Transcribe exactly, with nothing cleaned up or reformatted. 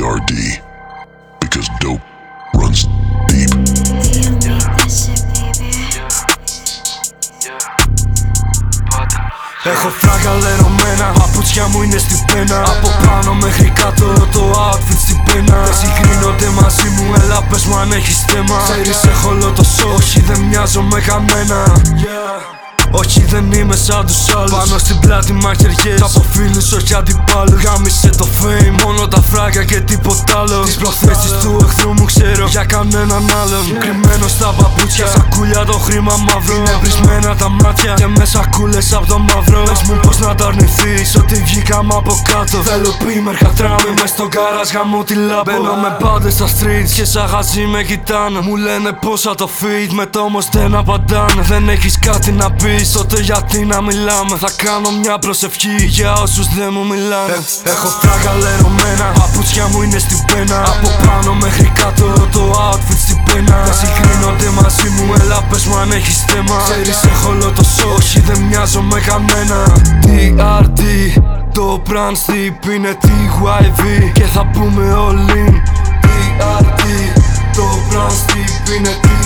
αρ ντι, because dope runs deep. Έχω φράγκα λερωμένα, παπούτσια μου είναι στην πένα. Από πάνω μέχρι κάτω το outfit στην πένα. Δεν συγκρίνονται μαζί μου, έλα πες μου αν έχεις θέμα. Ξέρεις έχω όλο το show, όχι δεν μοιάζω με κανένα. Yeah. Όχι δεν είμαι σαν τους άλλους. Πάνω στην πλάτη μαχαιριές, από φίλους όχι αντιπάλους. Γάμισε το fame, μόνο τα φράγκα και τίποτα άλλο. Τις προθέσεις του εχθρού μου ξέρω για κανέναν άλλον. Κρυμμένο στα παπούτσια, σακούλια το χρήμα μαύρο. Είναι βρισμένα τα μάτια και με σακούλες απ' το μαύρο. Πες μου πως να το αρνηθείς, ότι βγήκαμε από κάτω. Θέλω πίμερ χατράμι, μες στον γκάραζ γαμώ τη λάμπο. Μπαίνω με πάντες στα streets και σαν γαζί με κοιτάνε. Μου λένε πόσα το feed, με το όμως δεν απαντάνε. Δεν έχεις κάτι να πεις, τότε γιατί να μιλάμε. Θα κάνω μια προσευχή για όσους δεν μου μιλάνε. ε, Έχω φράγκα λερωμένα, παπούτσια μου είναι στην πένα. Από πάνω μέχρι κάτω το outfit στην πένα. Δεν συγκρίνονται μαζί μου, έλα πες μου αν έχεις θέμα. Ξέρεις έχω όλο το show, όχι δεν μοιάζω με κανένα. τι αρ ντι, το brand steep είναι τι γουάι βι και θα πούμε all in. τι αρ ντι, το brand steep είναι τι